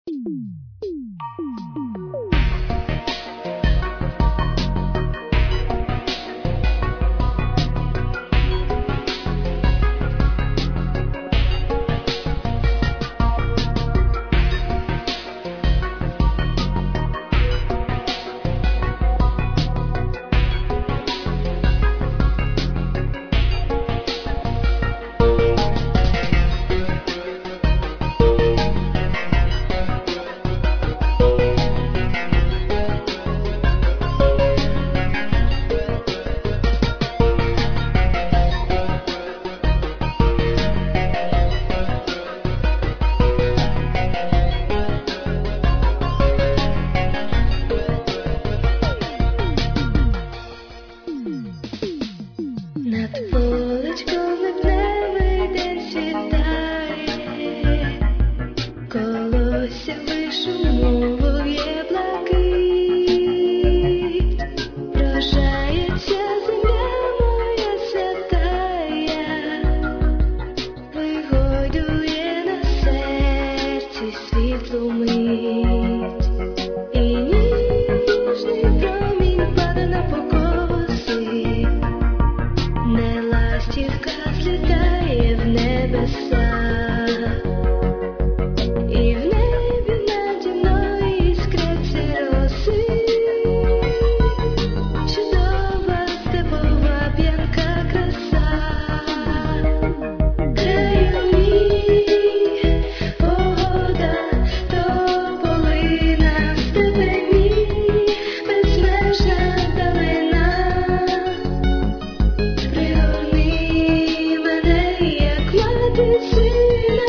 Над поличком випневий день світає, колося вишумовує блакить, врожається земля моя святая, вигодує на серці світлу мить, і ніжний промінь паде на покоси. Не ластівка злітає в небеса, і в небі наді мною іскряться роси. Чудова степова п'янка краса, краю мій, погода, тополина, степи мій, безмежна далина. Пригорни мене, як мати сина,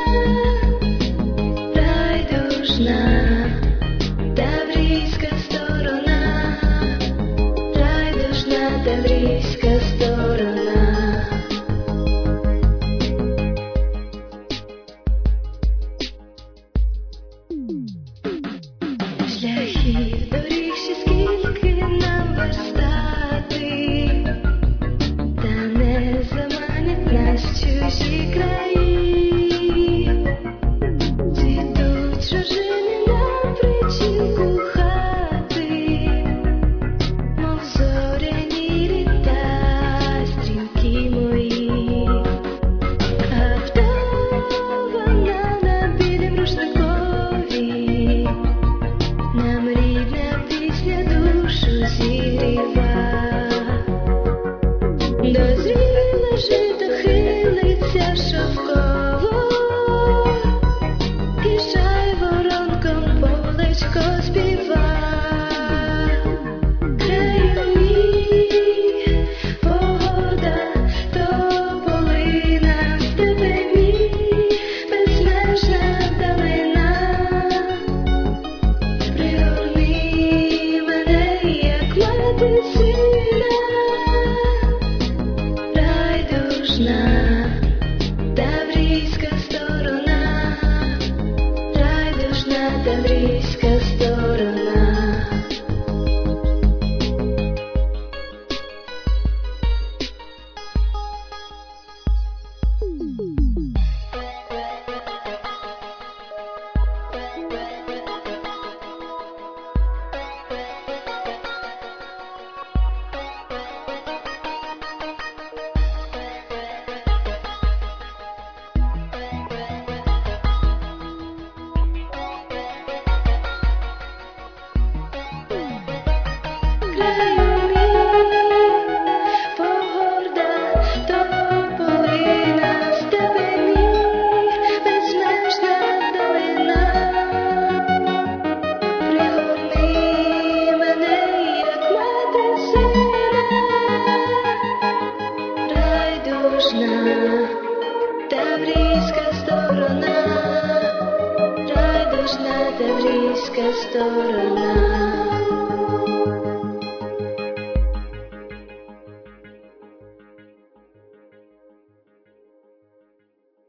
райдужна таврійська сторона, райдужна таврійська сторона. Шляхів, доріг ще скільки нам верстати, та не заманять нас чужі краї. Цвітуть жожини на причілку хати, мов зоряні літа стрімкі мої. А вдована на білім рушникові, нам рідна пісня душу зігріва. Дозріле жито хилиться шовково, і жайворонком полечко співа. Краю мій, погода, тополина, степи мій, безмежна далина. Пригорни мене, як мати сина, райдужна таврійська сторона, райдужна таврійська сторона. Краю мій, погода, тополина, степи мій, безмежна далина. Пригорни мене, як мати сина, райдужна таврійська сторона, райдужна таврійська сторона.